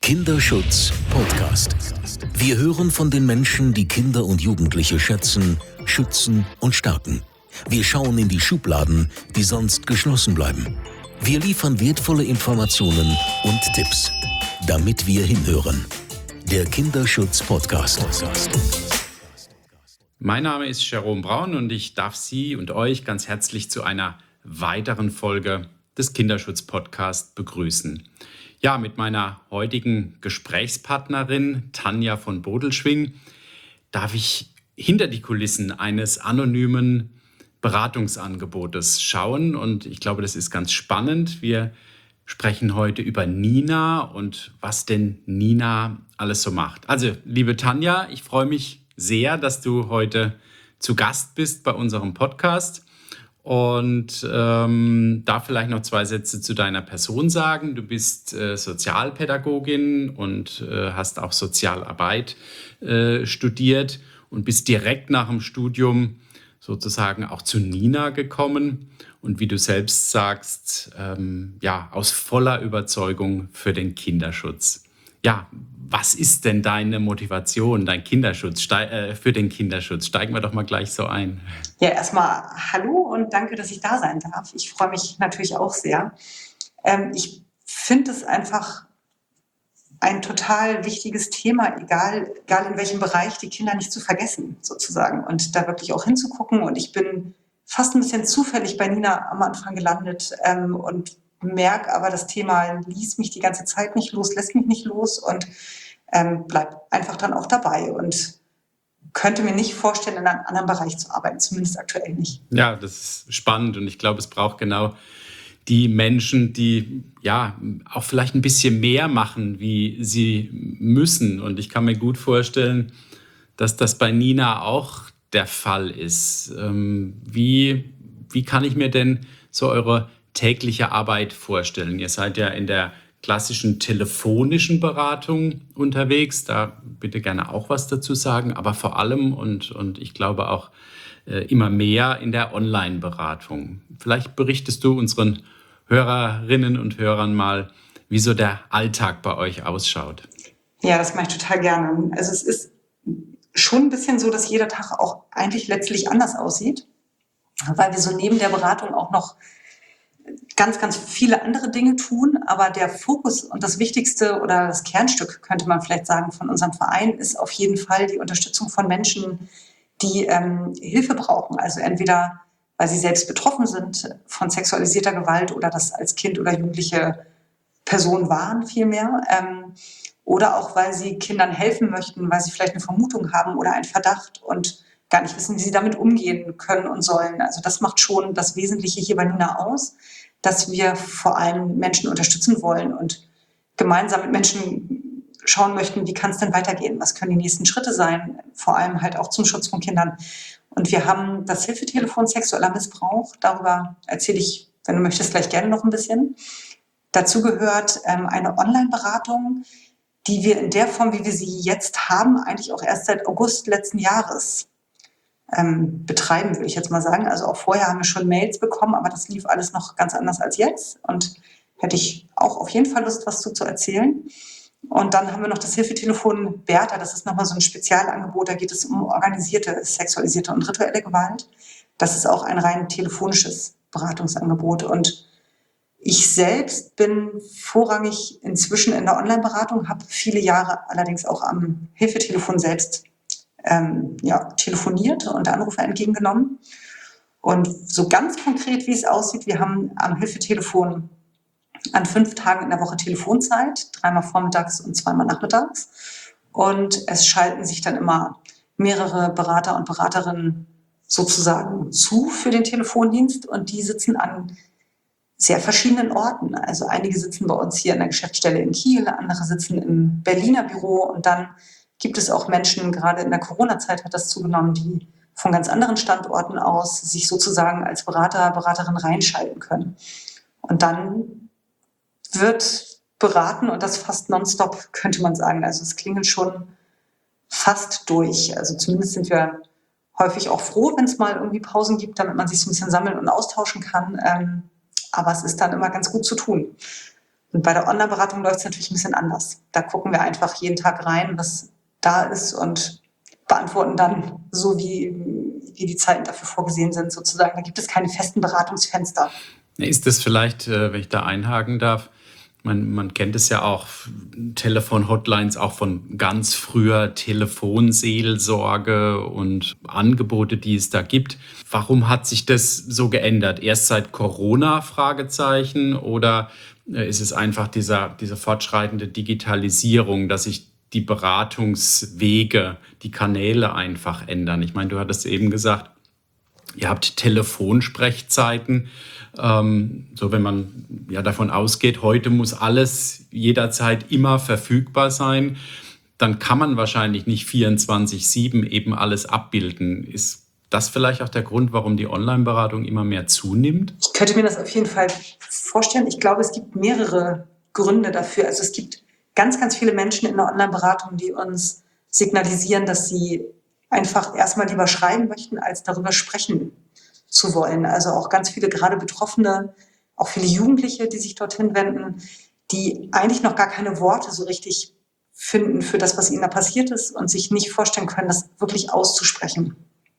Kinderschutz Podcast. Wir hören von den Menschen, die Kinder und Jugendliche schätzen, schützen und stärken. Wir schauen in die Schubladen, die sonst geschlossen bleiben. Wir liefern wertvolle Informationen und Tipps, damit wir hinhören. Der Kinderschutz Podcast. Mein Name ist Jerome Braun und ich darf Sie und euch ganz herzlich zu einer weiteren Folge des Kinderschutz Podcast begrüßen. Ja, mit meiner heutigen Gesprächspartnerin Tanja von Bodelschwingh darf ich hinter die Kulissen eines anonymen Beratungsangebotes schauen und ich glaube, das ist ganz spannend. Wir sprechen heute über Nina und was denn Nina alles so macht. Also, liebe Tanja, ich freue mich sehr, dass du heute zu Gast bist bei unserem Podcast. Und darf vielleicht noch 2 Sätze zu deiner Person sagen. Du bist Sozialpädagogin und hast auch Sozialarbeit studiert und bist direkt nach dem Studium sozusagen auch zu Nina gekommen. Und wie du selbst sagst, aus voller Überzeugung für den Kinderschutz. Ja, was ist denn deine Motivation, dein Kinderschutz, für den Kinderschutz? Steigen wir doch mal gleich so ein. Ja, erstmal hallo und danke, dass ich da sein darf. Ich freue mich natürlich auch sehr. Ich finde es einfach ein total wichtiges Thema, egal in welchem Bereich, die Kinder nicht zu vergessen, sozusagen, und da wirklich auch hinzugucken. Und ich bin fast ein bisschen zufällig bei Nina am Anfang gelandet und merke aber, das Thema ließ mich die ganze Zeit nicht los, lässt mich nicht los und bleib einfach dann auch dabei und könnte mir nicht vorstellen, in einem anderen Bereich zu arbeiten, zumindest aktuell nicht. Ja, das ist spannend und ich glaube, es braucht genau die Menschen, die ja auch vielleicht ein bisschen mehr machen, wie sie müssen. Und ich kann mir gut vorstellen, dass das bei Nina auch der Fall ist. Wie kann ich mir denn so eure tägliche Arbeit vorstellen? Ihr seid ja in der klassischen telefonischen Beratung unterwegs. Da bitte gerne auch was dazu sagen, aber vor allem und ich glaube auch immer mehr in der Online-Beratung. Vielleicht berichtest du unseren Hörerinnen und Hörern mal, wie so der Alltag bei euch ausschaut. Ja, das mache ich total gerne. Also es ist schon ein bisschen so, dass jeder Tag auch eigentlich letztlich anders aussieht, weil wir so neben der Beratung auch noch ganz, ganz viele andere Dinge tun, aber der Fokus und das Wichtigste oder das Kernstück, könnte man vielleicht sagen, von unserem Verein ist auf jeden Fall die Unterstützung von Menschen, die Hilfe brauchen. Also entweder, weil sie selbst betroffen sind von sexualisierter Gewalt oder das als Kind oder jugendliche Person waren vielmehr, oder auch, weil sie Kindern helfen möchten, weil sie vielleicht eine Vermutung haben oder einen Verdacht und gar nicht wissen, wie sie damit umgehen können und sollen. Also das macht schon das Wesentliche hier bei Nina aus, dass wir vor allem Menschen unterstützen wollen und gemeinsam mit Menschen schauen möchten, wie kann es denn weitergehen? Was können die nächsten Schritte sein? Vor allem halt auch zum Schutz von Kindern. Und wir haben das Hilfetelefon sexueller Missbrauch. Darüber erzähle ich, wenn du möchtest, gleich gerne noch ein bisschen. Dazu gehört eine Online-Beratung, die wir in der Form, wie wir sie jetzt haben, eigentlich auch erst seit August letzten Jahres betreiben, würde ich jetzt mal sagen. Also auch vorher haben wir schon Mails bekommen, aber das lief alles noch ganz anders als jetzt. Und hätte ich auch auf jeden Fall Lust, was zu erzählen. Und dann haben wir noch das Hilfetelefon Bertha. Das ist nochmal so ein Spezialangebot. Da geht es um organisierte, sexualisierte und rituelle Gewalt. Das ist auch ein rein telefonisches Beratungsangebot. Und ich selbst bin vorrangig inzwischen in der Online-Beratung, habe viele Jahre allerdings auch am Hilfetelefon selbst telefoniert und Anrufe entgegengenommen. Und so ganz konkret, wie es aussieht, wir haben am Hilfetelefon an 5 Tagen in der Woche Telefonzeit, 3-mal vormittags und 2-mal nachmittags. Und es schalten sich dann immer mehrere Berater und Beraterinnen sozusagen zu für den Telefondienst und die sitzen an sehr verschiedenen Orten. Also einige sitzen bei uns hier in der Geschäftsstelle in Kiel, andere sitzen im Berliner Büro und dann gibt es auch Menschen, gerade in der Corona-Zeit hat das zugenommen, die von ganz anderen Standorten aus sich sozusagen als Berater, Beraterin reinschalten können. Und dann wird beraten und das fast nonstop, könnte man sagen. Also es klingelt schon fast durch. Also zumindest sind wir häufig auch froh, wenn es mal irgendwie Pausen gibt, damit man sich so ein bisschen sammeln und austauschen kann. Aber es ist dann immer ganz gut zu tun. Und bei der Online-Beratung läuft es natürlich ein bisschen anders. Da gucken wir einfach jeden Tag rein, was da ist und beantworten dann so, wie die Zeiten dafür vorgesehen sind sozusagen. Da gibt es keine festen Beratungsfenster. Ist das vielleicht, wenn ich da einhaken darf, man kennt es ja auch, Telefon-Hotlines auch von ganz früher, Telefonseelsorge und Angebote, die es da gibt. Warum hat sich das so geändert? Erst seit Corona, Fragezeichen, oder ist es einfach diese fortschreitende Digitalisierung, dass sich die Beratungswege, die Kanäle einfach ändern? Ich meine, du hattest eben gesagt, ihr habt Telefonsprechzeiten. So, wenn man ja davon ausgeht, heute muss alles jederzeit immer verfügbar sein, dann kann man wahrscheinlich nicht 24/7 eben alles abbilden. Ist das vielleicht auch der Grund, warum die Online-Beratung immer mehr zunimmt? Ich könnte mir das auf jeden Fall vorstellen. Ich glaube, es gibt mehrere Gründe dafür. Also es gibt ganz, ganz viele Menschen in der Online-Beratung, die uns signalisieren, dass sie einfach erstmal lieber schreiben möchten, als darüber sprechen zu wollen. Also auch ganz viele gerade Betroffene, auch viele Jugendliche, die sich dorthin wenden, die eigentlich noch gar keine Worte so richtig finden für das, was ihnen da passiert ist und sich nicht vorstellen können, das wirklich auszusprechen.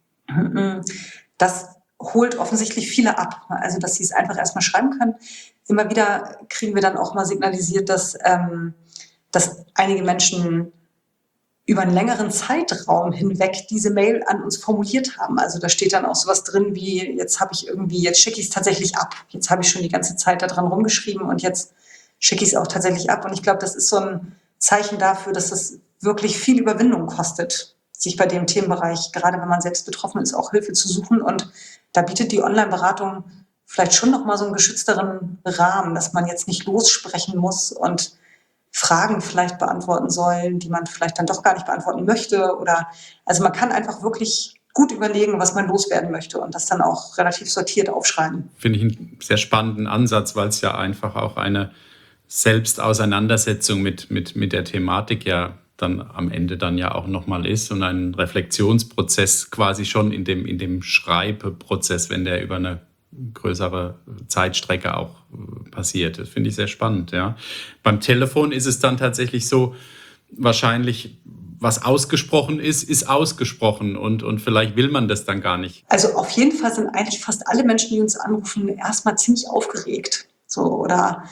Das holt offensichtlich viele ab, also dass sie es einfach erstmal schreiben können. Immer wieder kriegen wir dann auch mal signalisiert, dass einige Menschen über einen längeren Zeitraum hinweg diese Mail an uns formuliert haben. Also da steht dann auch sowas drin wie, jetzt schicke ich es tatsächlich ab. Jetzt habe ich schon die ganze Zeit da dran rumgeschrieben und jetzt schicke ich es auch tatsächlich ab. Und ich glaube, das ist so ein Zeichen dafür, dass es wirklich viel Überwindung kostet, sich bei dem Themenbereich, gerade wenn man selbst betroffen ist, auch Hilfe zu suchen. Und da bietet die Online-Beratung vielleicht schon nochmal so einen geschützteren Rahmen, dass man jetzt nicht lossprechen muss und Fragen vielleicht beantworten soll, die man vielleicht dann doch gar nicht beantworten möchte. Also man kann einfach wirklich gut überlegen, was man loswerden möchte und das dann auch relativ sortiert aufschreiben. Finde ich einen sehr spannenden Ansatz, weil es ja einfach auch eine Selbstauseinandersetzung mit der Thematik ja dann am Ende dann ja auch nochmal ist und ein Reflexionsprozess quasi schon in dem Schreibprozess, wenn der über eine größere Zeitstrecke auch passiert. Das finde ich sehr spannend, ja. Beim Telefon ist es dann tatsächlich so, wahrscheinlich, was ausgesprochen ist ausgesprochen und vielleicht will man das dann gar nicht. Also auf jeden Fall sind eigentlich fast alle Menschen, die uns anrufen, erstmal ziemlich aufgeregt. Oder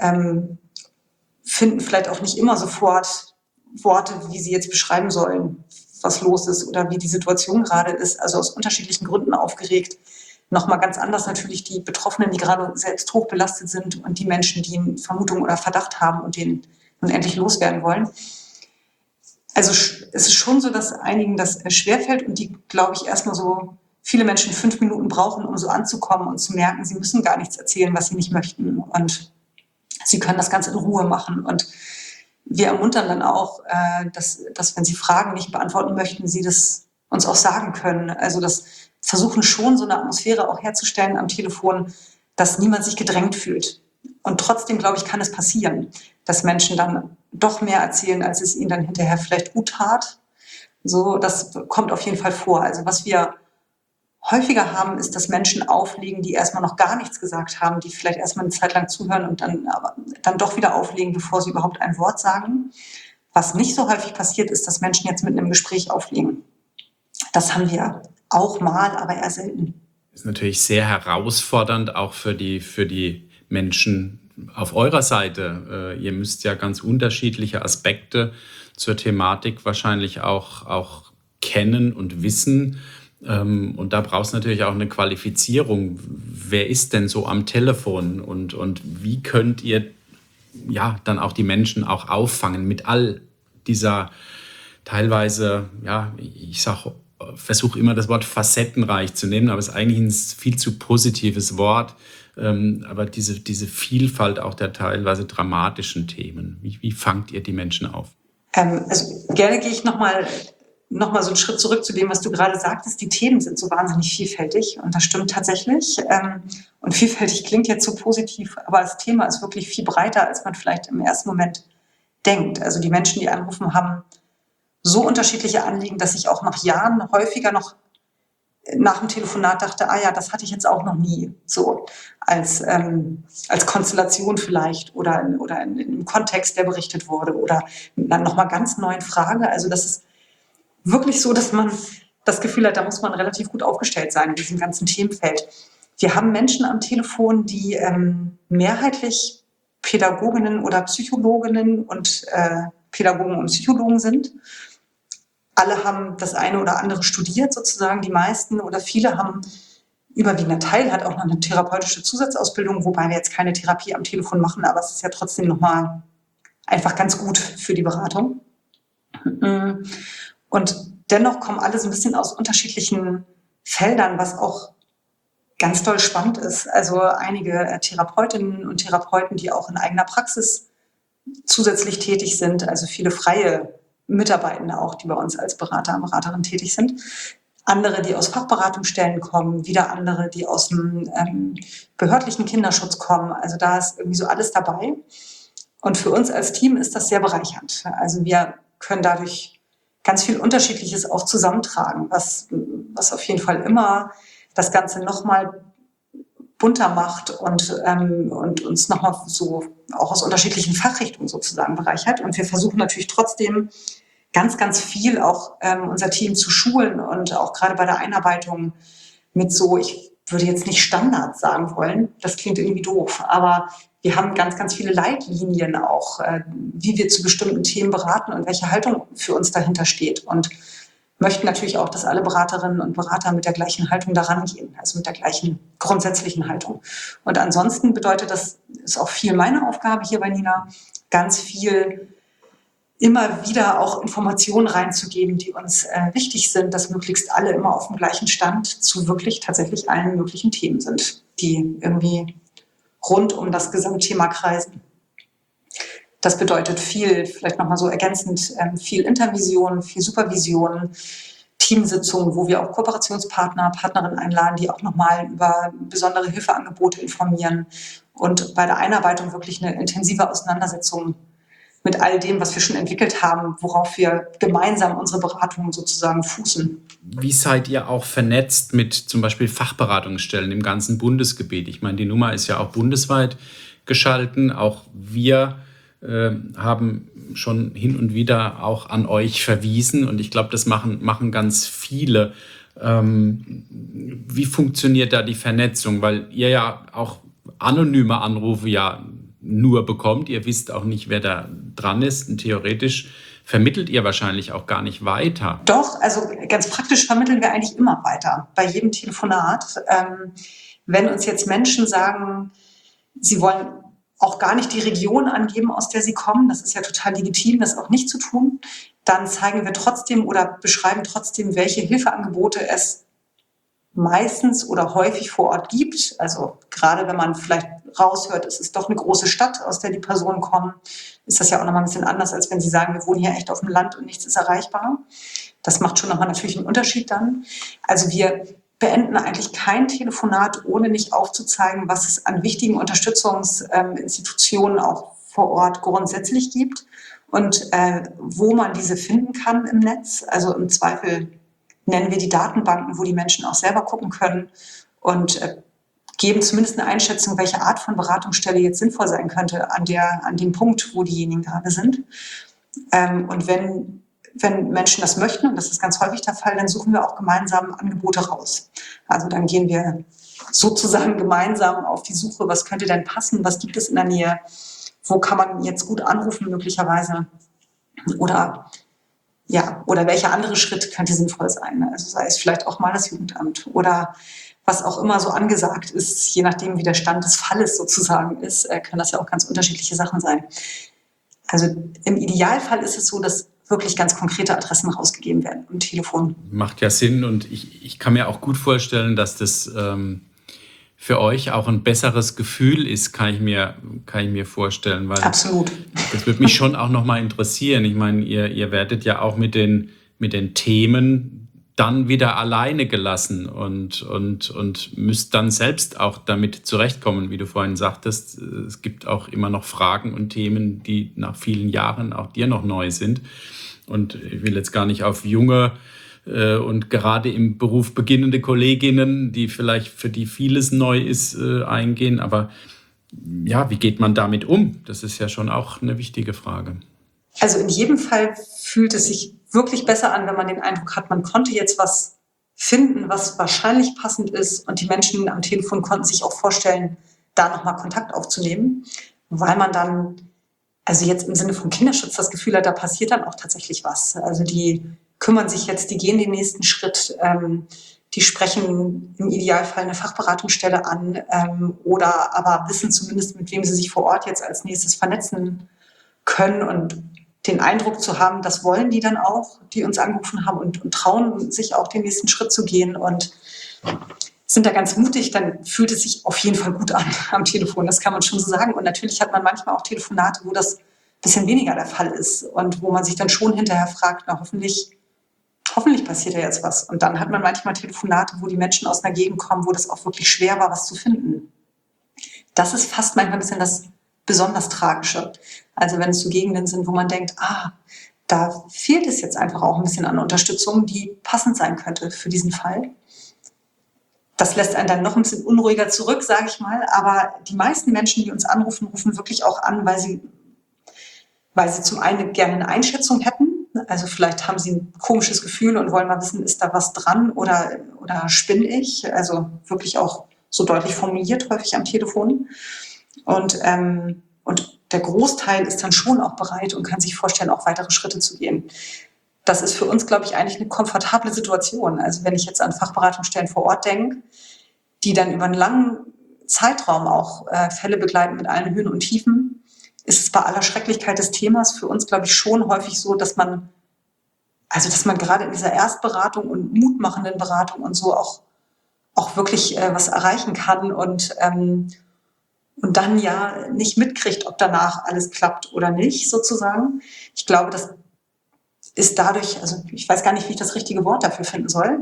finden vielleicht auch nicht immer sofort Worte, wie sie jetzt beschreiben sollen, was los ist oder wie die Situation gerade ist. Also aus unterschiedlichen Gründen aufgeregt. Nochmal ganz anders natürlich die Betroffenen, die gerade selbst hochbelastet sind und die Menschen, die eine Vermutung oder Verdacht haben und den nun endlich loswerden wollen. Also es ist schon so, dass einigen das schwerfällt und die, glaube ich, erstmal so viele Menschen 5 Minuten brauchen, um so anzukommen und zu merken, sie müssen gar nichts erzählen, was sie nicht möchten und sie können das Ganze in Ruhe machen. Und wir ermuntern dann auch, dass wenn sie Fragen nicht beantworten möchten, sie das uns auch sagen können. Also das versuchen schon so eine Atmosphäre auch herzustellen am Telefon, dass niemand sich gedrängt fühlt. Und trotzdem, glaube ich, kann es passieren, dass Menschen dann doch mehr erzählen, als es ihnen dann hinterher vielleicht gut tat. So, das kommt auf jeden Fall vor. Also was wir häufiger haben, ist, dass Menschen auflegen, die erstmal noch gar nichts gesagt haben, die vielleicht erstmal eine Zeit lang zuhören und dann doch wieder auflegen, bevor sie überhaupt ein Wort sagen. Was nicht so häufig passiert, ist, dass Menschen jetzt mitten im Gespräch auflegen. Das haben wir auch mal, aber eher selten. Das ist natürlich sehr herausfordernd, auch für die Menschen auf eurer Seite. Ihr müsst ja ganz unterschiedliche Aspekte zur Thematik wahrscheinlich auch kennen und wissen. Und da brauchst du natürlich auch eine Qualifizierung. Wer ist denn so am Telefon und wie könnt ihr ja dann auch die Menschen auch auffangen mit all dieser teilweise, ja, versuche immer das Wort facettenreich zu nehmen, aber es ist eigentlich ein viel zu positives Wort. Aber diese Vielfalt auch der teilweise dramatischen Themen, wie fangt ihr die Menschen auf? Also gerne gehe ich noch mal so einen Schritt zurück zu dem, was du gerade sagtest. Die Themen sind so wahnsinnig vielfältig und das stimmt tatsächlich. Und vielfältig klingt jetzt so positiv, aber das Thema ist wirklich viel breiter, als man vielleicht im ersten Moment denkt. Also die Menschen, die anrufen, haben so unterschiedliche Anliegen, dass ich auch nach Jahren häufiger noch nach dem Telefonat dachte, ja, das hatte ich jetzt auch noch nie, so als Konstellation vielleicht oder im Kontext, der berichtet wurde oder mit einer nochmal ganz neuen Frage. Also das ist wirklich so, dass man das Gefühl hat, da muss man relativ gut aufgestellt sein in diesem ganzen Themenfeld. Wir haben Menschen am Telefon, die mehrheitlich Pädagoginnen oder Psychologinnen und Pädagogen und Psychologen sind. Alle haben das eine oder andere studiert sozusagen. Die meisten oder viele haben, überwiegender Teil hat auch noch eine therapeutische Zusatzausbildung, wobei wir jetzt keine Therapie am Telefon machen, aber es ist ja trotzdem nochmal einfach ganz gut für die Beratung. Und dennoch kommen alle so ein bisschen aus unterschiedlichen Feldern, was auch ganz doll spannend ist. Also einige Therapeutinnen und Therapeuten, die auch in eigener Praxis zusätzlich tätig sind, also viele freie Mitarbeitende auch, die bei uns als Berater und Beraterin tätig sind. Andere, die aus Fachberatungsstellen kommen, wieder andere, die aus dem behördlichen Kinderschutz kommen. Also da ist irgendwie so alles dabei. Und für uns als Team ist das sehr bereichernd. Also wir können dadurch ganz viel Unterschiedliches auch zusammentragen, was auf jeden Fall immer das Ganze nochmal bunter macht und uns nochmal so auch aus unterschiedlichen Fachrichtungen sozusagen bereichert. Und wir versuchen natürlich trotzdem ganz, ganz viel auch unser Team zu schulen und auch gerade bei der Einarbeitung mit so, ich würde jetzt nicht Standards sagen wollen, das klingt irgendwie doof, aber wir haben ganz, ganz viele Leitlinien auch, wie wir zu bestimmten Themen beraten und welche Haltung für uns dahinter steht. Und möchten natürlich auch, dass alle Beraterinnen und Berater mit der gleichen Haltung daran gehen, also mit der gleichen grundsätzlichen Haltung. Und ansonsten bedeutet das, ist auch viel meine Aufgabe hier bei Nina, ganz viel immer wieder auch Informationen reinzugeben, die uns wichtig sind, dass möglichst alle immer auf dem gleichen Stand zu wirklich tatsächlich allen möglichen Themen sind, die irgendwie rund um das Gesamtthema kreisen. Das bedeutet viel, vielleicht nochmal so ergänzend, viel Intervision, viel Supervision, Teamsitzungen, wo wir auch Kooperationspartner, Partnerinnen einladen, die auch nochmal über besondere Hilfeangebote informieren und bei der Einarbeitung wirklich eine intensive Auseinandersetzung mit all dem, was wir schon entwickelt haben, worauf wir gemeinsam unsere Beratungen sozusagen fußen. Wie seid ihr auch vernetzt mit zum Beispiel Fachberatungsstellen im ganzen Bundesgebiet? Ich meine, die Nummer ist ja auch bundesweit geschalten. Auch wir haben schon hin und wieder auch an euch verwiesen und ich glaube, das machen ganz viele. Wie funktioniert da die Vernetzung? Weil ihr ja auch anonyme Anrufe ja nur bekommt. Ihr wisst auch nicht, wer da dran ist. Und theoretisch vermittelt ihr wahrscheinlich auch gar nicht weiter. Doch, also ganz praktisch vermitteln wir eigentlich immer weiter bei jedem Telefonat. Wenn uns jetzt Menschen sagen, sie wollen auch gar nicht die Region angeben, aus der sie kommen, das ist ja total legitim, das auch nicht zu tun, dann zeigen wir trotzdem oder beschreiben trotzdem, welche Hilfeangebote es meistens oder häufig vor Ort gibt. Also gerade wenn man vielleicht raushört, es ist doch eine große Stadt, aus der die Personen kommen, ist das ja auch nochmal ein bisschen anders, als wenn sie sagen, wir wohnen hier echt auf dem Land und nichts ist erreichbar. Das macht schon nochmal natürlich einen Unterschied dann. Also wir beenden eigentlich kein Telefonat, ohne nicht aufzuzeigen, was es an wichtigen Unterstützungsinstitutionen auch vor Ort grundsätzlich gibt und wo man diese finden kann im Netz. Also im Zweifel nennen wir die Datenbanken, wo die Menschen auch selber gucken können und geben zumindest eine Einschätzung, welche Art von Beratungsstelle jetzt sinnvoll sein könnte an dem Punkt, wo diejenigen gerade sind. Und wenn Menschen das möchten, und das ist ganz häufig der Fall, dann suchen wir auch gemeinsam Angebote raus. Also dann gehen wir sozusagen gemeinsam auf die Suche, was könnte denn passen, was gibt es in der Nähe, wo kann man jetzt gut anrufen möglicherweise oder welcher andere Schritt könnte sinnvoll sein. Also sei es vielleicht auch mal das Jugendamt oder was auch immer so angesagt ist, je nachdem wie der Stand des Falles sozusagen ist, können das ja auch ganz unterschiedliche Sachen sein. Also im Idealfall ist es so, dass wirklich ganz konkrete Adressen rausgegeben werden am Telefon. Macht ja Sinn und ich kann mir auch gut vorstellen, dass das für euch auch ein besseres Gefühl ist, kann ich mir vorstellen. Weil absolut. Das würde mich schon auch nochmal interessieren. Ich meine, ihr werdet ja auch mit den Themen dann wieder alleine gelassen und müsst dann selbst auch damit zurechtkommen, wie du vorhin sagtest. Es gibt auch immer noch Fragen und Themen, die nach vielen Jahren auch dir noch neu sind. Und ich will jetzt gar nicht auf junge und gerade im Beruf beginnende Kolleginnen, für die vieles neu ist, eingehen. Aber ja, wie geht man damit um? Das ist ja schon auch eine wichtige Frage. Also in jedem Fall fühlt es sich wirklich besser an, wenn man den Eindruck hat, man konnte jetzt was finden, was wahrscheinlich passend ist. Und die Menschen am Telefon konnten sich auch vorstellen, da nochmal Kontakt aufzunehmen, weil man dann, also jetzt im Sinne von Kinderschutz, das Gefühl hat, da passiert dann auch tatsächlich was. Also die kümmern sich jetzt, die gehen den nächsten Schritt, die sprechen im Idealfall eine Fachberatungsstelle an oder aber wissen zumindest, mit wem sie sich vor Ort jetzt als nächstes vernetzen können und den Eindruck zu haben, das wollen die dann auch, die uns angerufen haben und trauen sich auch den nächsten Schritt zu gehen und sind da ganz mutig, dann fühlt es sich auf jeden Fall gut an am Telefon, das kann man schon so sagen. Und natürlich hat man manchmal auch Telefonate, wo das ein bisschen weniger der Fall ist und wo man sich dann schon hinterher fragt, na hoffentlich passiert ja jetzt was. Und dann hat man manchmal Telefonate, wo die Menschen aus einer Gegend kommen, wo das auch wirklich schwer war, was zu finden. Das ist fast manchmal ein bisschen das besonders Tragische. Also wenn es so Gegenden sind, wo man denkt, da fehlt es jetzt einfach auch ein bisschen an Unterstützung, die passend sein könnte für diesen Fall. Das lässt einen dann noch ein bisschen unruhiger zurück, sage ich mal. Aber die meisten Menschen, die uns anrufen, rufen wirklich auch an, weil sie zum einen gerne eine Einschätzung hätten. Also vielleicht haben sie ein komisches Gefühl und wollen mal wissen, ist da was dran oder spinne ich? Also wirklich auch so deutlich formuliert, häufig am Telefon. Und der Großteil ist dann schon auch bereit und kann sich vorstellen, auch weitere Schritte zu gehen. Das ist für uns, glaube ich, eigentlich eine komfortable Situation. Also wenn ich jetzt an Fachberatungsstellen vor Ort denke, die dann über einen langen Zeitraum auch Fälle begleiten mit allen Höhen und Tiefen, ist es bei aller Schrecklichkeit des Themas für uns, glaube ich, schon häufig so, dass man gerade in dieser Erstberatung und mutmachenden Beratung und so auch wirklich was erreichen kann und dann ja nicht mitkriegt, ob danach alles klappt oder nicht, sozusagen. Ich glaube, das ist dadurch, also ich weiß gar nicht, wie ich das richtige Wort dafür finden soll.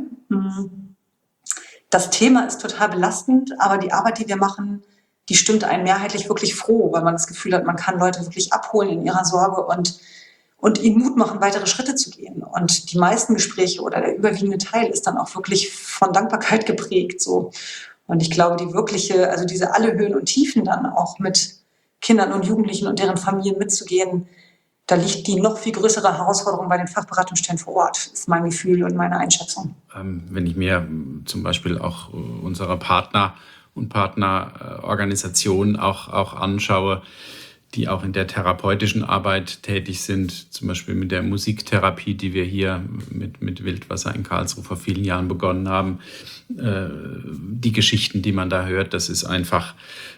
Das Thema ist total belastend, aber die Arbeit, die wir machen, die stimmt einen mehrheitlich wirklich froh, weil man das Gefühl hat, man kann Leute wirklich abholen in ihrer Sorge und ihnen Mut machen, weitere Schritte zu gehen. Und die meisten Gespräche oder der überwiegende Teil ist dann auch wirklich von Dankbarkeit geprägt, so. Und ich glaube, diese alle Höhen und Tiefen dann auch mit Kindern und Jugendlichen und deren Familien mitzugehen, da liegt die noch viel größere Herausforderung bei den Fachberatungsstellen vor Ort, ist mein Gefühl und meine Einschätzung. Wenn ich mir zum Beispiel auch unsere Partner und Partnerorganisationen auch anschaue, die auch in der therapeutischen Arbeit tätig sind, zum Beispiel mit der Musiktherapie, die wir hier mit Wildwasser in Karlsruhe vor vielen Jahren begonnen haben. Die Geschichten, die man da hört, das ist einfach,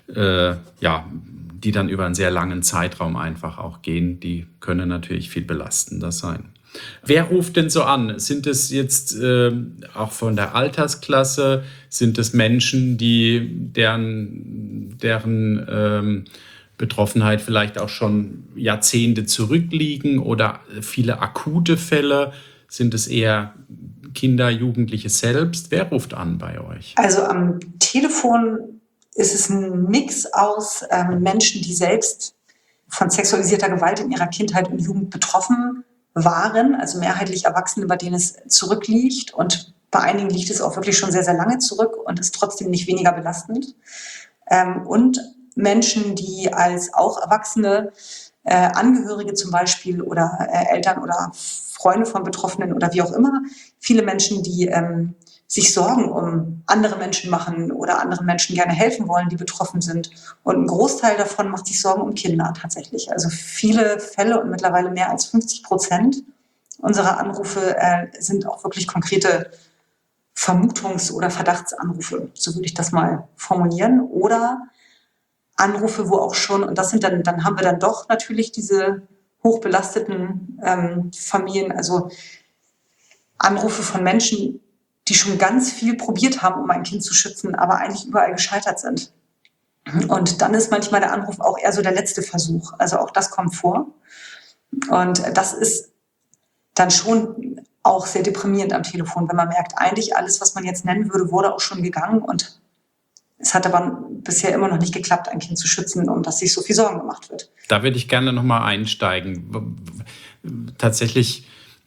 die dann über einen sehr langen Zeitraum einfach auch gehen, die können natürlich viel belastender sein. Wer ruft denn so an? Sind es jetzt auch von der Altersklasse? Sind es Menschen, deren Betroffenheit vielleicht auch schon Jahrzehnte zurückliegen oder viele akute Fälle? Sind es eher Kinder, Jugendliche selbst? Wer ruft an bei euch? Also am Telefon ist es ein Mix aus Menschen, die selbst von sexualisierter Gewalt in ihrer Kindheit und Jugend betroffen waren, also mehrheitlich Erwachsene, bei denen es zurückliegt. Und bei einigen liegt es auch wirklich schon sehr, sehr lange zurück und ist trotzdem nicht weniger belastend. Und Menschen, die als auch Erwachsene, Angehörige zum Beispiel oder Eltern oder Freunde von Betroffenen oder wie auch immer, viele Menschen, die sich Sorgen um andere Menschen machen oder anderen Menschen gerne helfen wollen, die betroffen sind. Und ein Großteil davon macht sich Sorgen um Kinder tatsächlich. Also viele Fälle und mittlerweile mehr als 50% unserer Anrufe sind auch wirklich konkrete Vermutungs- oder Verdachtsanrufe, so würde ich das mal formulieren. Oder Anrufe, wo auch schon, und das sind dann haben wir dann doch natürlich diese hochbelasteten Familien, also Anrufe von Menschen, die schon ganz viel probiert haben, um ein Kind zu schützen, aber eigentlich überall gescheitert sind. Und dann ist manchmal der Anruf auch eher so der letzte Versuch. Also auch das kommt vor. Und das ist dann schon auch sehr deprimierend am Telefon, wenn man merkt, eigentlich alles, was man jetzt nennen würde, wurde auch schon gegangen und es hat aber bisher immer noch nicht geklappt, ein Kind zu schützen, um das sich so viel Sorgen gemacht wird. Da würde ich gerne nochmal einsteigen. Tatsächlich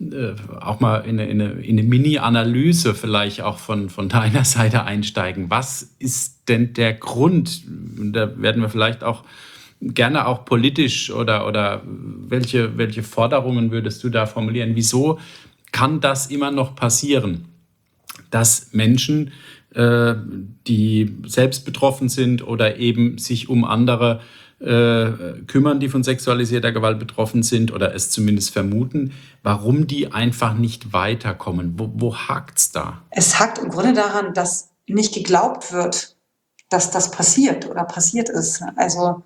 auch mal in eine Mini-Analyse vielleicht auch von deiner Seite einsteigen. Was ist denn der Grund? Und da werden wir vielleicht auch gerne auch politisch oder welche Forderungen würdest du da formulieren? Wieso kann das immer noch passieren, dass Menschen, die selbst betroffen sind oder eben sich um andere kümmern, die von sexualisierter Gewalt betroffen sind oder es zumindest vermuten, warum die einfach nicht weiterkommen? Wo hakt's da? Es hakt im Grunde daran, dass nicht geglaubt wird, dass das passiert oder passiert ist. Also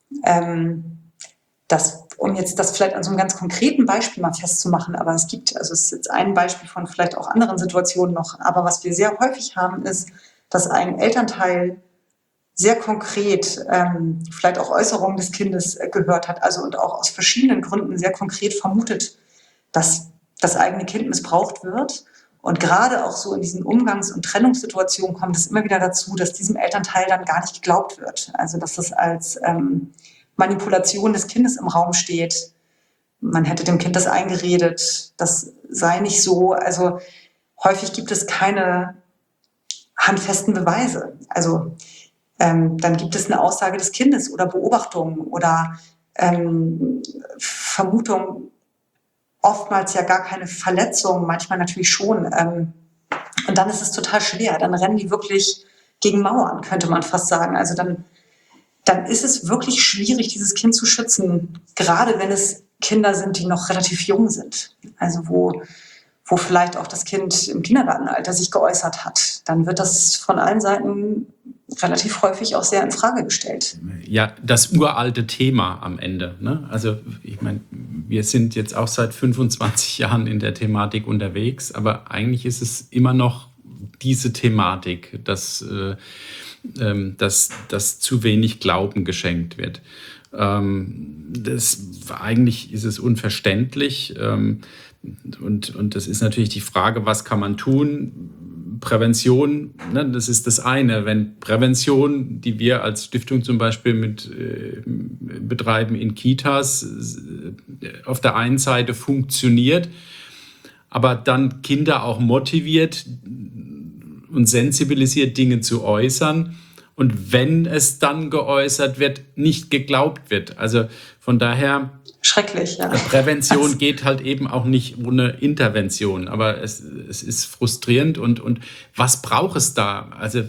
um jetzt das vielleicht an so einem ganz konkreten Beispiel mal festzumachen, aber es ist jetzt ein Beispiel von vielleicht auch anderen Situationen noch, aber was wir sehr häufig haben, ist, dass ein Elternteil sehr konkret vielleicht auch Äußerungen des Kindes gehört hat, also und auch aus verschiedenen Gründen sehr konkret vermutet, dass das eigene Kind missbraucht wird. Und gerade auch so in diesen Umgangs- und Trennungssituationen kommt es immer wieder dazu, dass diesem Elternteil dann gar nicht geglaubt wird. Also dass das als Manipulation des Kindes im Raum steht. Man hätte dem Kind das eingeredet, das sei nicht so. Also häufig gibt es keine handfesten Beweise. Also dann gibt es eine Aussage des Kindes oder Beobachtungen oder Vermutungen, oftmals ja gar keine Verletzung, manchmal natürlich schon. Und dann ist es total schwer. Dann rennen die wirklich gegen Mauern, könnte man fast sagen. Also dann ist es wirklich schwierig, dieses Kind zu schützen, gerade wenn es Kinder sind, die noch relativ jung sind. Also wo vielleicht auch das Kind im Kindergartenalter sich geäußert hat. Dann wird das von allen Seiten relativ häufig auch sehr in Frage gestellt. Ja, das uralte Thema am Ende. Ne? Also ich meine, wir sind jetzt auch seit 25 Jahren in der Thematik unterwegs, aber eigentlich ist es immer noch diese Thematik, dass zu wenig Glauben geschenkt wird. Eigentlich ist es unverständlich. Und das ist natürlich die Frage, was kann man tun? Prävention, ne, das ist das eine. Wenn Prävention, die wir als Stiftung zum Beispiel betreiben in Kitas, auf der einen Seite funktioniert, aber dann Kinder auch motiviert und sensibilisiert, Dinge zu äußern. Und wenn es dann geäußert wird, nicht geglaubt wird. Also von daher... Schrecklich, ja. Prävention geht halt eben auch nicht ohne Intervention. Aber es ist frustrierend. Und was braucht es da? Also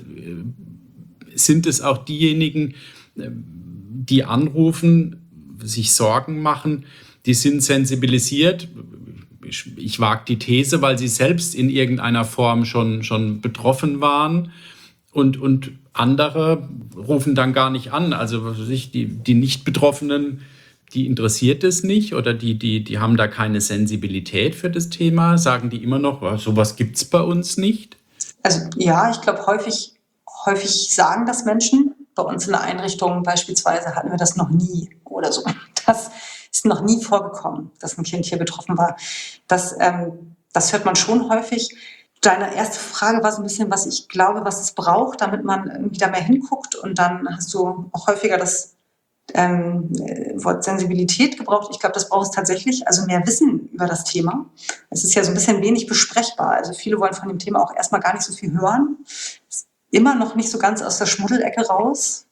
sind es auch diejenigen, die anrufen, sich Sorgen machen, die sind sensibilisiert? Ich wage die These, weil sie selbst in irgendeiner Form schon betroffen waren. Und andere rufen dann gar nicht an. Also was weiß ich, die Nicht-Betroffenen, die interessiert es nicht oder die haben da keine Sensibilität für das Thema, sagen die immer noch, sowas gibt es bei uns nicht? Also ja, ich glaube, häufig sagen das Menschen. Bei uns in der Einrichtung beispielsweise hatten wir das noch nie oder so. Das ist noch nie vorgekommen, dass ein Kind hier betroffen war. Das hört man schon häufig. Deine erste Frage war so ein bisschen, was ich glaube, was es braucht, damit man irgendwie da mehr hinguckt. Und dann hast du auch häufiger das Wort Sensibilität gebraucht. Ich glaube, das braucht es tatsächlich, also mehr Wissen über das Thema. Es ist ja so ein bisschen wenig besprechbar. Also viele wollen von dem Thema auch erstmal gar nicht so viel hören. Ist immer noch nicht so ganz aus der Schmuddelecke raus.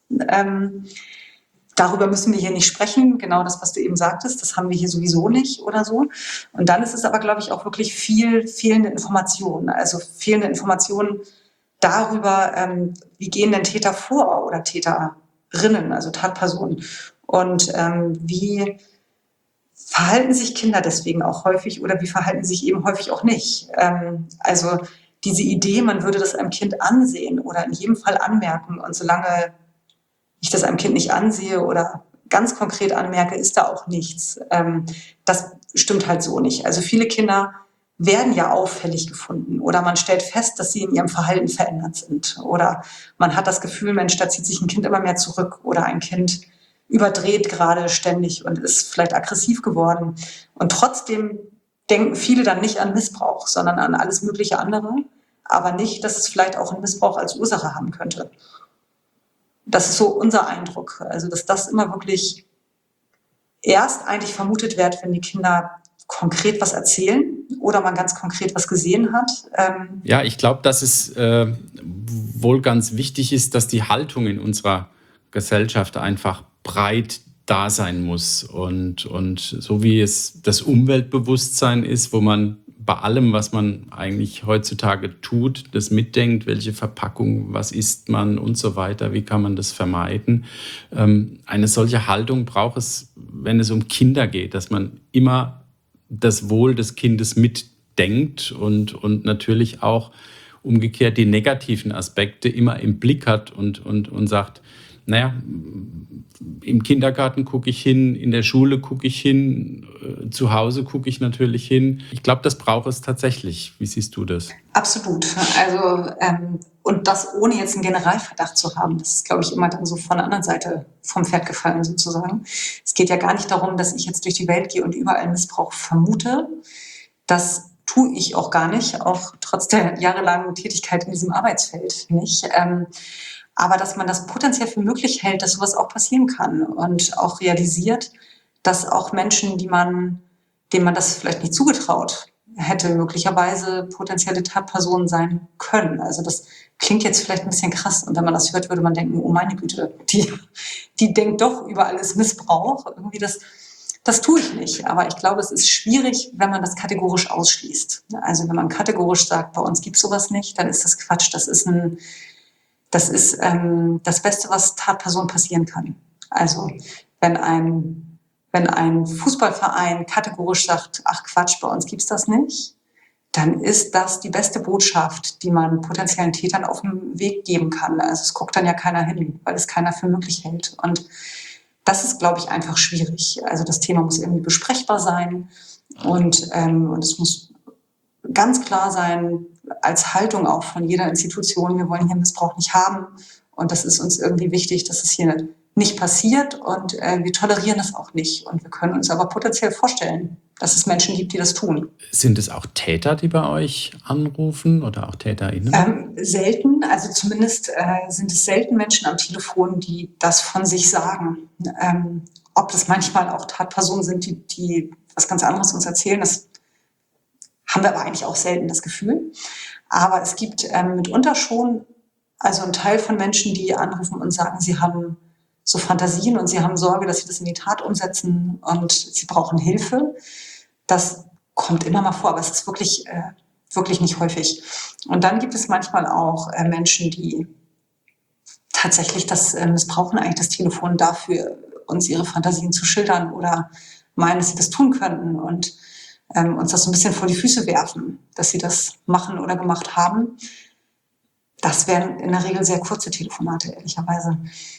Darüber müssen wir hier nicht sprechen. Genau das, was du eben sagtest, das haben wir hier sowieso nicht oder so. Und dann ist es aber, glaube ich, auch wirklich viel fehlende Informationen. Also fehlende Informationen darüber, wie gehen denn Täter vor oder Täterinnen, also Tatpersonen. Und wie verhalten sich Kinder deswegen auch häufig oder wie verhalten sie sich eben häufig auch nicht. Also diese Idee, man würde das einem Kind ansehen oder in jedem Fall anmerken und solange ich das einem Kind nicht ansehe oder ganz konkret anmerke, ist da auch nichts. Das stimmt halt so nicht. Also viele Kinder werden ja auffällig gefunden oder man stellt fest, dass sie in ihrem Verhalten verändert sind oder man hat das Gefühl, Mensch, da zieht sich ein Kind immer mehr zurück oder ein Kind überdreht gerade ständig und ist vielleicht aggressiv geworden. Und trotzdem denken viele dann nicht an Missbrauch, sondern an alles mögliche andere, aber nicht, dass es vielleicht auch einen Missbrauch als Ursache haben könnte. Das ist so unser Eindruck, also dass das immer wirklich erst eigentlich vermutet wird, wenn die Kinder konkret was erzählen oder man ganz konkret was gesehen hat. Ja, ich glaube, dass es wohl ganz wichtig ist, dass die Haltung in unserer Gesellschaft einfach breit da sein muss. Und so wie es das Umweltbewusstsein ist, wo man bei allem, was man eigentlich heutzutage tut, das mitdenkt, welche Verpackung, was isst man und so weiter, wie kann man das vermeiden. Eine solche Haltung braucht es, wenn es um Kinder geht, dass man immer das Wohl des Kindes mitdenkt und natürlich auch umgekehrt die negativen Aspekte immer im Blick hat und sagt, naja, im Kindergarten gucke ich hin, in der Schule gucke ich hin, zu Hause gucke ich natürlich hin. Ich glaube, das braucht es tatsächlich. Wie siehst du das? Absolut. Also, und das ohne jetzt einen Generalverdacht zu haben, das ist, glaube ich, immer dann so von der anderen Seite vom Pferd gefallen sozusagen. Es geht ja gar nicht darum, dass ich jetzt durch die Welt gehe und überall Missbrauch vermute. Das tue ich auch gar nicht, auch trotz der jahrelangen Tätigkeit in diesem Arbeitsfeld nicht. Aber dass man das potenziell für möglich hält, dass sowas auch passieren kann und auch realisiert, dass auch Menschen, denen man das vielleicht nicht zugetraut hätte, möglicherweise potenzielle Tatpersonen sein können. Also das klingt jetzt vielleicht ein bisschen krass und wenn man das hört, würde man denken, oh meine Güte, die denkt doch über alles Missbrauch. Irgendwie das tue ich nicht. Aber ich glaube, es ist schwierig, wenn man das kategorisch ausschließt. Also wenn man kategorisch sagt, bei uns gibt es sowas nicht, dann ist das Quatsch. Das ist das Beste, was Tatpersonen passieren kann. Also wenn ein Fußballverein kategorisch sagt, ach Quatsch, bei uns gibt's das nicht, dann ist das die beste Botschaft, die man potenziellen Tätern auf den Weg geben kann. Also es guckt dann ja keiner hin, weil es keiner für möglich hält. Und das ist, glaube ich, einfach schwierig. Also das Thema muss irgendwie besprechbar sein und es muss ganz klar sein, als Haltung auch von jeder Institution, wir wollen hier Missbrauch nicht haben und das ist uns irgendwie wichtig, dass es hier nicht passiert und wir tolerieren es auch nicht und wir können uns aber potenziell vorstellen, dass es Menschen gibt, die das tun. Sind es auch Täter, die bei euch anrufen oder auch TäterInnen? Selten, also zumindest sind es selten Menschen am Telefon, die das von sich sagen. Ob das manchmal auch Tatpersonen sind, die was ganz anderes uns erzählen, das haben wir aber eigentlich auch selten das Gefühl. Aber es gibt mitunter schon also einen Teil von Menschen, die anrufen und sagen, sie haben so Fantasien und sie haben Sorge, dass sie das in die Tat umsetzen und sie brauchen Hilfe. Das kommt immer mal vor, aber es ist wirklich nicht häufig. Und dann gibt es manchmal auch Menschen, die tatsächlich das missbrauchen, eigentlich das Telefon dafür, uns ihre Fantasien zu schildern oder meinen, dass sie das tun könnten und uns das so ein bisschen vor die Füße werfen, dass sie das machen oder gemacht haben. Das wären in der Regel sehr kurze Telefonate, ehrlicherweise.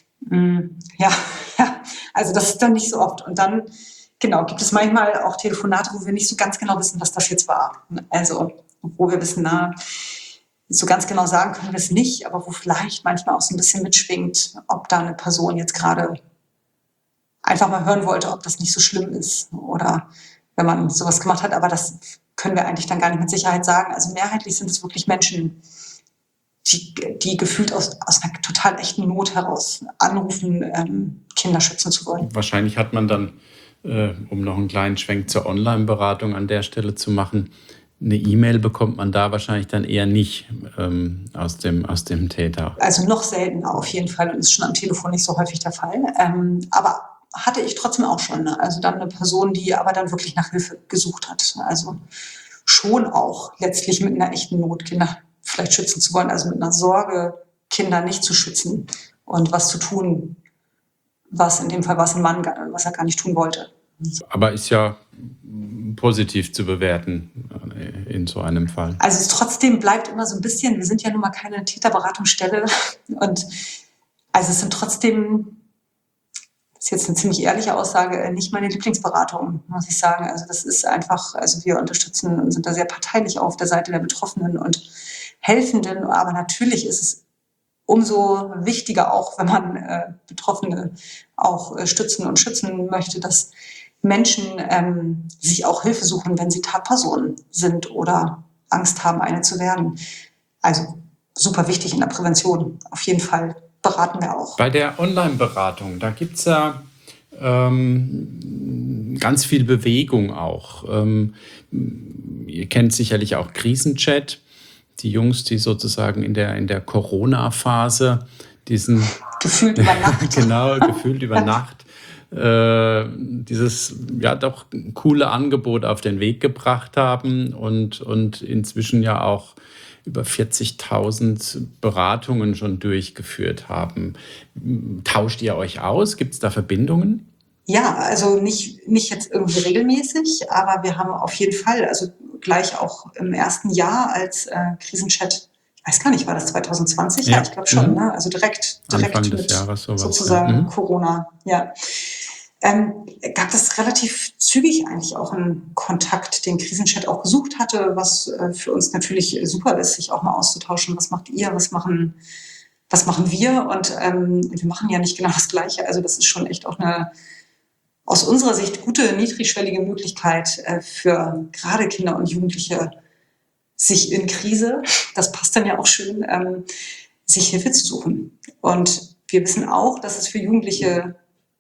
Ja, also das ist dann nicht so oft. Und dann, genau, gibt es manchmal auch Telefonate, wo wir nicht so ganz genau wissen, was das jetzt war. Also, wo wir wissen, so ganz genau sagen können wir es nicht, aber wo vielleicht manchmal auch so ein bisschen mitschwingt, ob da eine Person jetzt gerade einfach mal hören wollte, ob das nicht so schlimm ist oder wenn man sowas gemacht hat. Aber das können wir eigentlich dann gar nicht mit Sicherheit sagen. Also mehrheitlich sind es wirklich Menschen, die gefühlt aus einer total echten Not heraus anrufen, Kinder schützen zu wollen. Wahrscheinlich hat man dann, um noch einen kleinen Schwenk zur Online-Beratung an der Stelle zu machen, eine E-Mail bekommt man da wahrscheinlich dann eher nicht aus dem Täter. Also noch seltener auf jeden Fall und ist schon am Telefon nicht so häufig der Fall. Aber hatte ich trotzdem auch schon. Also dann eine Person, die aber dann wirklich nach Hilfe gesucht hat. Also schon auch letztlich mit einer echten Not Kinder vielleicht schützen zu wollen. Also mit einer Sorge, Kinder nicht zu schützen und was zu tun, was in dem Fall was ein Mann, was er gar nicht tun wollte. Aber ist ja positiv zu bewerten in so einem Fall. Also es trotzdem bleibt immer so ein bisschen, wir sind ja nun mal keine Täterberatungsstelle und also es sind trotzdem, das ist jetzt eine ziemlich ehrliche Aussage, nicht meine Lieblingsberatung, muss ich sagen. Also das ist einfach, also wir unterstützen und sind da sehr parteilich auf der Seite der Betroffenen und Helfenden, aber natürlich ist es umso wichtiger auch, wenn man Betroffene auch stützen und schützen möchte, dass Menschen sich auch Hilfe suchen, wenn sie Tatpersonen sind oder Angst haben, eine zu werden. Also super wichtig in der Prävention. Auf jeden Fall beraten wir auch. Bei der Online-Beratung, da gibt es ja ganz viel Bewegung auch. Ihr kennt sicherlich auch Krisenchat. Die Jungs, die sozusagen in der Corona-Phase diesen Gefühlt über Nacht. genau, gefühlt über Nacht dieses ja doch coole Angebot auf den Weg gebracht haben und inzwischen ja auch über 40.000 Beratungen schon durchgeführt haben. Tauscht ihr euch aus? Gibt es da Verbindungen? Ja, also nicht jetzt irgendwie regelmäßig, aber wir haben auf jeden Fall, also gleich auch im ersten Jahr als Krisenchat, ich weiß gar nicht, war das 2020? Ja, ich glaube schon, ne? Also direkt Anfang des mit Jahres sowas, sozusagen ja. Corona, ja. Gab es relativ zügig eigentlich auch einen Kontakt, den Krisenchat auch gesucht hatte, was für uns natürlich super ist, sich auch mal auszutauschen. Was macht ihr? Was machen wir? Und wir machen ja nicht genau das Gleiche. Also das ist schon echt auch eine aus unserer Sicht gute, niedrigschwellige Möglichkeit für gerade Kinder und Jugendliche, sich in Krise, das passt dann ja auch schön, sich Hilfe zu suchen. Und wir wissen auch, dass es für Jugendliche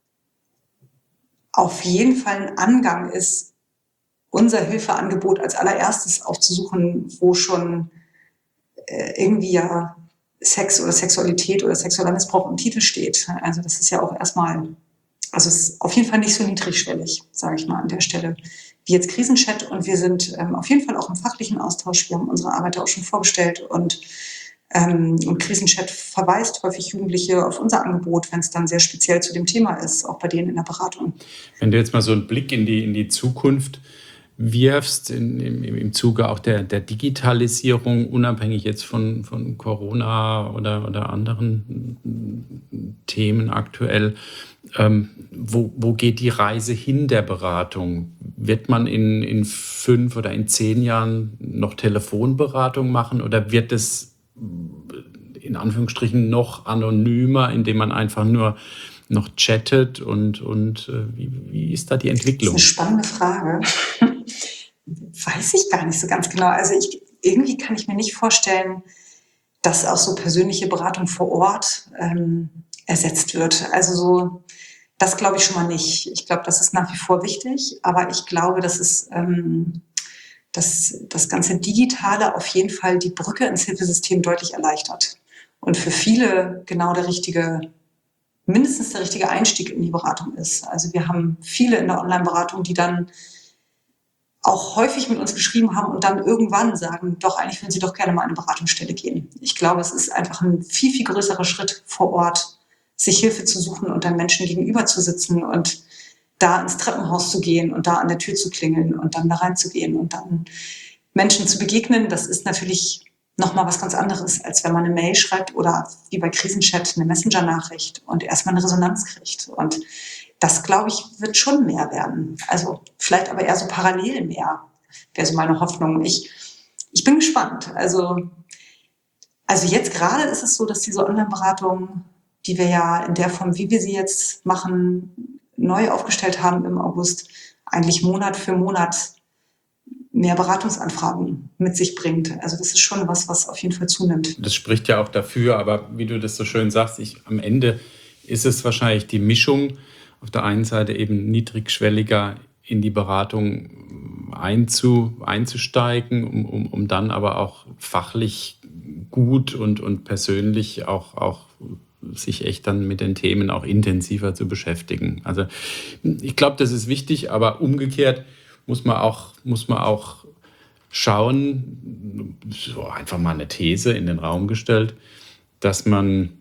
auf jeden Fall ein Angang ist, unser Hilfeangebot als allererstes aufzusuchen, wo schon irgendwie ja Sex oder Sexualität oder sexueller Missbrauch im Titel steht. Also das ist ja auch erstmal, also es ist auf jeden Fall nicht so niedrigschwellig, sage ich mal an der Stelle, wie jetzt Krisenchat. Und wir sind auf jeden Fall auch im fachlichen Austausch. Wir haben unsere Arbeit auch schon vorgestellt und Krisenchat verweist häufig Jugendliche auf unser Angebot, wenn es dann sehr speziell zu dem Thema ist, auch bei denen in der Beratung. Wenn du jetzt mal so einen Blick in die Zukunft wirfst, im Zuge auch der Digitalisierung, unabhängig jetzt von Corona oder anderen Themen aktuell, wo geht die Reise hin der Beratung? Wird man in 5 oder in 10 Jahren noch Telefonberatung machen oder wird es in Anführungsstrichen noch anonymer, indem man einfach nur noch chattet und wie ist da die Entwicklung? Das ist eine spannende Frage. Weiß ich gar nicht so ganz genau. Also irgendwie kann ich mir nicht vorstellen, dass auch so persönliche Beratung vor Ort ersetzt wird. Also so, das glaube ich schon mal nicht. Ich glaube, das ist nach wie vor wichtig, aber ich glaube, dass es dass das ganze Digitale auf jeden Fall die Brücke ins Hilfesystem deutlich erleichtert. Und für viele genau mindestens der richtige Einstieg in die Beratung ist. Also wir haben viele in der Online-Beratung, die dann auch häufig mit uns geschrieben haben und dann irgendwann sagen, doch, eigentlich würden sie doch gerne mal an eine Beratungsstelle gehen. Ich glaube, es ist einfach ein viel, viel größerer Schritt vor Ort, sich Hilfe zu suchen und dann Menschen gegenüber zu sitzen und da ins Treppenhaus zu gehen und da an der Tür zu klingeln und dann da reinzugehen und dann Menschen zu begegnen. Das ist natürlich nochmal was ganz anderes, als wenn man eine Mail schreibt oder wie bei Krisenchat eine Messenger-Nachricht und erstmal eine Resonanz kriegt. Und das, glaube ich, wird schon mehr werden. Also vielleicht aber eher so parallel mehr, wäre so meine Hoffnung. Ich bin gespannt. Also jetzt gerade ist es so, dass diese Online-Beratung, die wir ja in der Form, wie wir sie jetzt machen, neu aufgestellt haben im August, eigentlich Monat für Monat mehr Beratungsanfragen mit sich bringt. Also das ist schon was auf jeden Fall zunimmt. Das spricht ja auch dafür, aber wie du das so schön sagst, am Ende ist es wahrscheinlich die Mischung, auf der einen Seite eben niedrigschwelliger in die Beratung einzusteigen, um dann aber auch fachlich gut und persönlich auch sich echt dann mit den Themen auch intensiver zu beschäftigen. Also ich glaube, das ist wichtig, aber umgekehrt muss man auch schauen, so einfach mal eine These in den Raum gestellt, dass man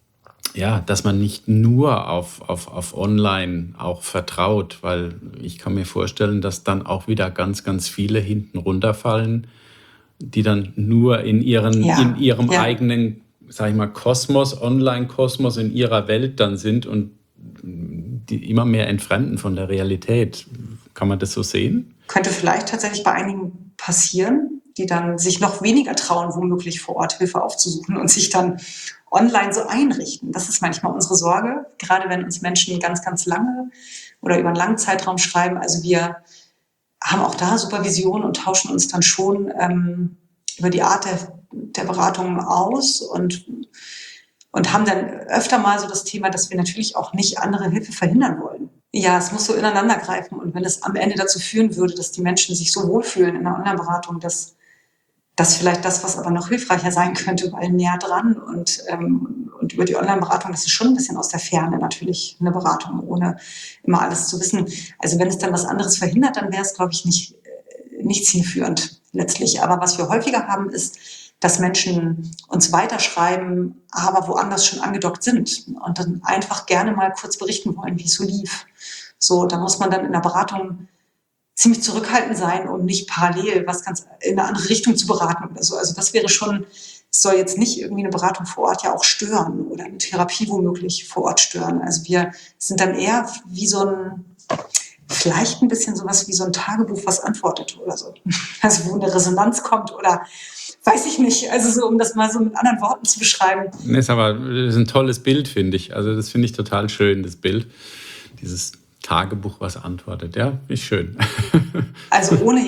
nicht nur auf Online auch vertraut, weil ich kann mir vorstellen, dass dann auch wieder ganz, ganz viele hinten runterfallen, die dann nur in ihrem eigenen, sag ich mal, Kosmos, Online-Kosmos, in ihrer Welt dann sind und die immer mehr entfremden von der Realität. Kann man das so sehen? Könnte vielleicht tatsächlich bei einigen passieren, die dann sich noch weniger trauen, womöglich vor Ort Hilfe aufzusuchen und sich dann online so einrichten. Das ist manchmal unsere Sorge, gerade wenn uns Menschen ganz, ganz lange oder über einen langen Zeitraum schreiben. Also wir haben auch da Supervision und tauschen uns dann schon über die Art der Beratung aus und haben dann öfter mal so das Thema, dass wir natürlich auch nicht andere Hilfe verhindern wollen. ja, es muss so ineinander greifen. Und wenn es am Ende dazu führen würde, dass die Menschen sich so wohlfühlen in der Online-Beratung, dass das vielleicht das, was aber noch hilfreicher sein könnte, weil näher dran und über die Online-Beratung, das ist schon ein bisschen aus der Ferne natürlich eine Beratung, ohne immer alles zu wissen. Also wenn es dann was anderes verhindert, dann wäre es, glaube ich, nicht zielführend letztlich. Aber was wir häufiger haben, ist, dass Menschen uns weiterschreiben, aber woanders schon angedockt sind und dann einfach gerne mal kurz berichten wollen, wie es so lief. So, da muss man dann in der Beratung ziemlich zurückhaltend sein, um nicht parallel was ganz in eine andere Richtung zu beraten oder so. Also das wäre schon, es soll jetzt nicht irgendwie eine Beratung vor Ort ja auch stören oder eine Therapie womöglich vor Ort stören. Also wir sind dann eher wie so ein, vielleicht ein bisschen sowas wie so ein Tagebuch, was antwortet oder so. Also wo eine Resonanz kommt oder weiß ich nicht. Also so, um das mal so mit anderen Worten zu beschreiben. Das ist ein tolles Bild, finde ich. Also das finde ich total schön, das Bild. Dieses Tagebuch, was antwortet. Ja, ist schön. Also ohne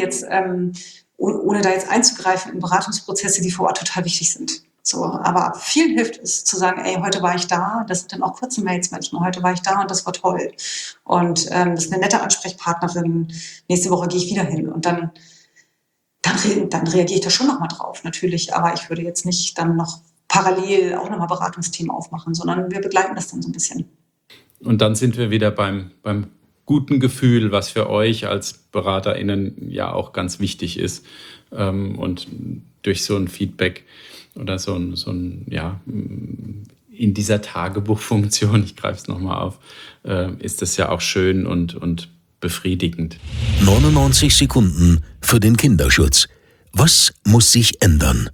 da jetzt einzugreifen in Beratungsprozesse, die vor Ort total wichtig sind. So, aber vielen hilft es zu sagen, ey, heute war ich da. Das sind dann auch kurze Mails manchmal. Heute war ich da und das war toll. Und das ist eine nette Ansprechpartnerin. Nächste Woche gehe ich wieder hin. Und dann reagiere ich da schon nochmal drauf, natürlich. Aber ich würde jetzt nicht dann noch parallel auch nochmal Beratungsthemen aufmachen, sondern wir begleiten das dann so ein bisschen. Und dann sind wir wieder beim guten Gefühl, was für euch als BeraterInnen ja auch ganz wichtig ist. Und durch so ein Feedback oder so ein in dieser Tagebuchfunktion, ich greife es nochmal auf, ist das ja auch schön und befriedigend. 99 Sekunden für den Kinderschutz. Was muss sich ändern?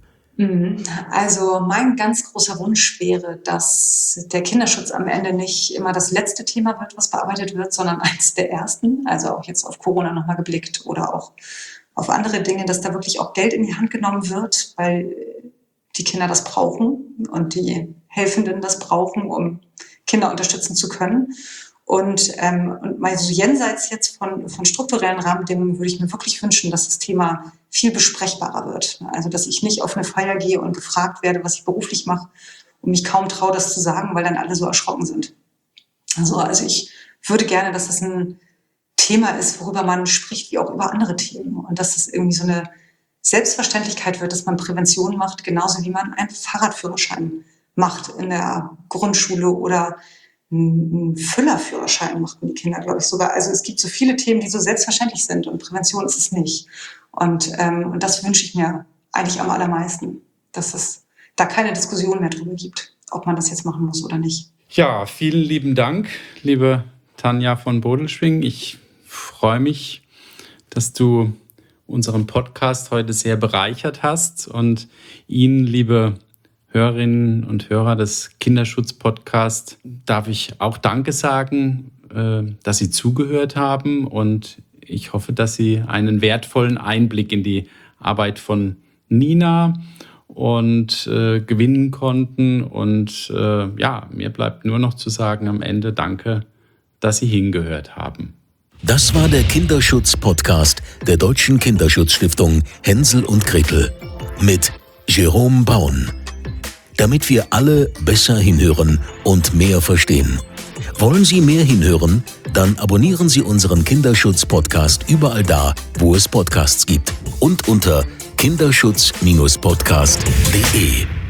Also mein ganz großer Wunsch wäre, dass der Kinderschutz am Ende nicht immer das letzte Thema wird, was bearbeitet wird, sondern eines der ersten. Also auch jetzt auf Corona nochmal geblickt oder auch auf andere Dinge, dass da wirklich auch Geld in die Hand genommen wird, weil die Kinder das brauchen und die Helfenden das brauchen, um Kinder unterstützen zu können. Und mal so jenseits jetzt von strukturellen Rahmenbedingungen würde ich mir wirklich wünschen, dass das Thema viel besprechbarer wird. Also dass ich nicht auf eine Feier gehe und gefragt werde, was ich beruflich mache und mich kaum traue, das zu sagen, weil dann alle so erschrocken sind. Also ich würde gerne, dass das ein Thema ist, worüber man spricht, wie auch über andere Themen. Und dass das irgendwie so eine Selbstverständlichkeit wird, dass man Prävention macht, genauso wie man einen Fahrradführerschein macht in der Grundschule oder einen Füllerführerschein machten die Kinder, glaube ich, sogar. Also es gibt so viele Themen, die so selbstverständlich sind und Prävention ist es nicht. Und das wünsche ich mir eigentlich am allermeisten, dass es da keine Diskussion mehr drüber gibt, ob man das jetzt machen muss oder nicht. Ja, vielen lieben Dank, liebe Tanja von Bodelschwingh. Ich freue mich, dass du unseren Podcast heute sehr bereichert hast und Ihnen, liebe Hörerinnen und Hörer des Kinderschutz-Podcasts, darf ich auch Danke sagen, dass Sie zugehört haben und ich hoffe, dass Sie einen wertvollen Einblick in die Arbeit von Nina und gewinnen konnten und mir bleibt nur noch zu sagen am Ende Danke, dass Sie hingehört haben. Das war der Kinderschutz-Podcast der Deutschen Kinderschutzstiftung Hänsel und Gretel mit Jerome Baun. Damit wir alle besser hinhören und mehr verstehen. Wollen Sie mehr hinhören? Dann abonnieren Sie unseren Kinderschutz-Podcast überall da, wo es Podcasts gibt und unter kinderschutz-podcast.de.